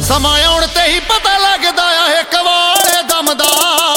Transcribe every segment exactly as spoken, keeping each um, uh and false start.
ਸਮਾਂ ਆਉਣ ਤੇ ਹੀ ਪਤਾ ਲੱਗਦਾ ਆ ਇਹ ਕਵਾਲੇ ਦਮ ਦਾ।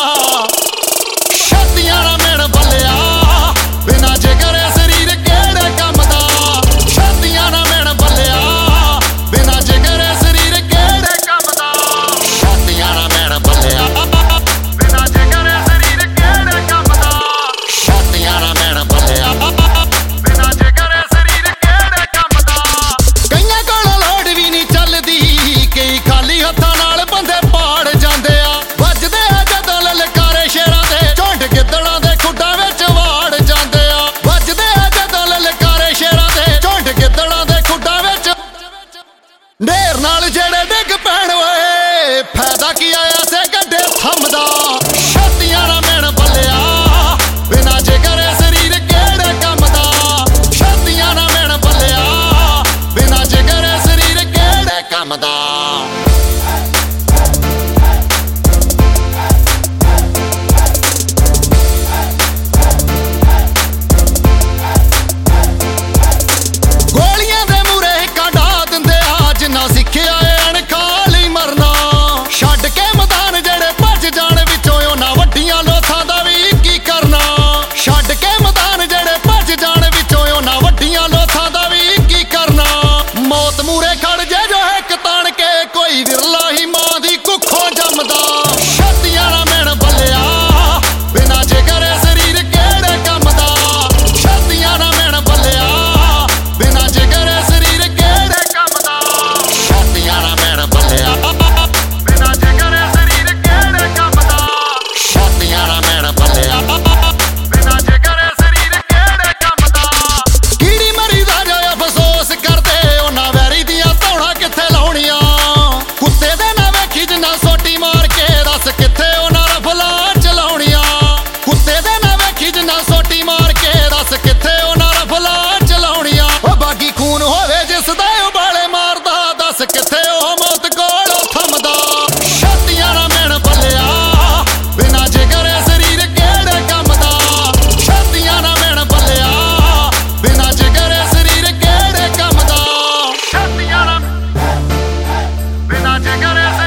ਛਾਤੀਆਂ ਨਾ ਮਿਣ ਬੱਲਿਆ ਬਿਨਾ ਜਿਗਰ ਸਰੀਰ ਕਿਹੜੇ ਕੰਮ ਦਾ। ਛਾਤੀਆਂ ਨਾ ਮਿਣ ਬੱਲਿਆ ਬਿਨਾ ਜਿਗਰ ਸਰੀਰ ਕਿਹੜੇ ਕੰਮ ਦਾ। ਛਾਤੀਆਂ ਨਾ ਮਿਣ ਬੱਲਿਆ ਬਿਨਾ ਜਿਗਰ ਸਰੀਰ ਕਿਹੜੇ ਕੰਮ ਦਾ। ਛਾਤੀਆਂ ਨਾ ਮਿਣ ਬੱਲਿਆ ਬਿਨਾ ਜਿਗਰ ਸਰੀਰ ਕਿਹੜੇ ਕੰਮ ਦਾ। ਕਈਆਂ ਕੋਲ ਲੋੜ ਵੀ ਨਹੀਂ ਚੱਲਦੀ, ਕਈ ਖਾਲੀ ਹੱਥਾਂ ਨਾਲ ਬੰਦੇ ਪਾੜ ਜਾਂਦੇ ਆ। ਵੱਜਦੇ ਆ ਜਦੋਂ ਲਲਕਾਰੇ ਸ਼ੇਰਾਂ ਦੇ, ਝੁੰਡ ਗਿੱਦੜਾਂ ਦੇ ਖੁੱਡਾਂ ਵਿੱਚ ਵਾੜ ਜਾਂਦੇ ਆ। ਵੱਜਦੇ ਆ ਜਦੋਂ ਲਲਕਾਰੇ ਸ਼ੇਰਾਂ ਦੇ, ਝੁੰਡ ਗਿੱਦੜਾਂ ਦੇ ਖੁੱਡਾਂ ਵਿੱਚ। ਢੇਰ ਨਾਲ ਜਿਹੜੇ ਡਿੱਗ ਪੈਣ ਓਏ, ਫਾਇਦਾ ਕੀ ਆਇਆ ਸੇ ਗੱਡੇ ਥੰਮਦਾ। ਛਾਤੀਆਂ ਨਾ ਮਿਣ ਬੱਲਿਆ ਬਿਨਾ ਜਿਗਰ ਸਰੀਰ ਕਿਹੜੇ ਕੰਮ ਦਾ। ਛਾਤੀਆਂ ਨਾ ਮਿਣ ਬੱਲਿਆ ਬਿਨਾ ਜਿਗਰ ਸਰੀਰ ਕਿਹੜੇ ਕੰਮ ਦਾ। ਗੋਲੀਆਂ ਦੇ ਮੂਰੇ ਹਿੱਕਾਂ ਢਾ ਦਿੰਦੇ ਆ, ਜਿੰਨਾ ਸਿੱਖਿਆ ਏ ਅਣਖਾਂ ਲਈ ਮਰਨਾ। ਛੱਡ ਕੇ ਮੈਦਾਨ ਜਿਹੜੇ ਭੱਜ ਜਾਣ ਵਿੱਚੋਂ, ਉਹਨਾਂ ਵੱਡੀਆਂ ਲੋਥਾਂ ਦਾ ਵੀ ਕੀ ਕਰਨਾ। ਛੱਡ ਕੇ ਮੈਦਾਨ ਜਿਹੜੇ ਭੱਜ ਜਾਣ ਵਿੱਚੋਂ, ਉਹਨਾਂ ਵੱਡੀਆਂ ਲੋਥਾਂ ਦਾ ਵੀ ਕੀ ਕਰਨਾ। ਮੌਤ ਮੂਰੇ ਖੜ ਜੇ ਜੋ ਇੱਕ ਤਾਣ ਕੇ, ਕੋਈ ਵਿਰਲਾ ਹੀ ਮਾਂ ਦੀ ਕੁੱਖੋਂ ਜੰਮਦਾ। ਛਾਤੀਆਂ ਨਾ ਮਿਣ ਬੱਲਿਆ ਬਿਨਾ ਜਿਗਰ ਸਰੀਰ ਕਿਹੜੇ ਕੰਮ ਦਾ। ਛਾਤੀਆਂ ਨਾ ਮਿਣ ਬੱਲਿਆ ਬਿਨਾ ਜਿਗਰ ਸਰੀਰ ਕਿਹੜੇ ਕੰਮ ਦਾ। ਛਾਤੀਆਂ ਨਾ ਮਿਣ ਬੱਲਿਆ ਬਿਨਾ ਜਿਗਰ ਸਰੀਰ ਕਿਹੜੇ ਕੰਮ ਦਾ। ਛਾਤੀਆਂ ਨਾ ਮਿਣ ਬੱਲਿਆ ਬਿਨਾ ਜਿਗਰ ਸਰੀਰ ਕਿਹੜੇ ਕੰਮ ਦਾ। ਕੀੜੀ ਮਰੀ ਦਾ ਜੋ ਅਫਸੋਸ ਕਰਦੇ, ਉਹਨਾਂ ਵੈਰੀ ਦੀਆਂ ਧੌਣਾਂ ਕਿੱਥੇ ਲਾਉਣੀਆਂ। ਕੁੱਤੇ ਦੇ ਨਾ ਵੇਖੀ ਜਿੰਨਾ ਸੋਟੀ ਮਾਰ ਕੇ, ਦੱਸ ਕਿੱਥੇ ਉਹਨਾਂ ਰਫਲਾਂ ਚਲਾਉਣੀਆਂ। ਕੁੱਤੇ ਦੇ ਨਾ ਵੇਖੀ ਜਿੰਨਾ ਸੋਟੀ ਮਾਰ ਕੇ, ਦੱਸ ਕਿੱਥੇ ਉਹਨਾਂ ਰਫਲਾਂ ਚਲਾਉਣੀਆਂ। ਉਹ ਬਾਗੀ ਖੂਨ ਹੋਵੇ ਜਿਸ ਦਾ ਉਬਾਲੇ ਮਾਰਦਾ, ਦੱਸ ਕਿੱਥੇ ਉਹ ਮੌਤ ਕੋਲੋਂ ਥੰਮਦਾ। ਛਾਤੀਆਂ ਨਾ ਮਿਣ ਬੱਲਿਆ ਬਿਨਾ ਜਿਗਰ ਸਰੀਰ ਕਿਹੜੇ ਕੰਮ ਦਾ। ਛਾਤੀਆਂ ਨਾ ਮਿਣ ਬੱਲਿਆ ਬਿਨਾ ਜਿਗਰ ਸਰੀਰ ਕਿਹੜੇ ਕੰਮ ਦਾ। ਛਾਤੀਆਂ ਨਾ ਬਿਨਾ ਜਿਗਰ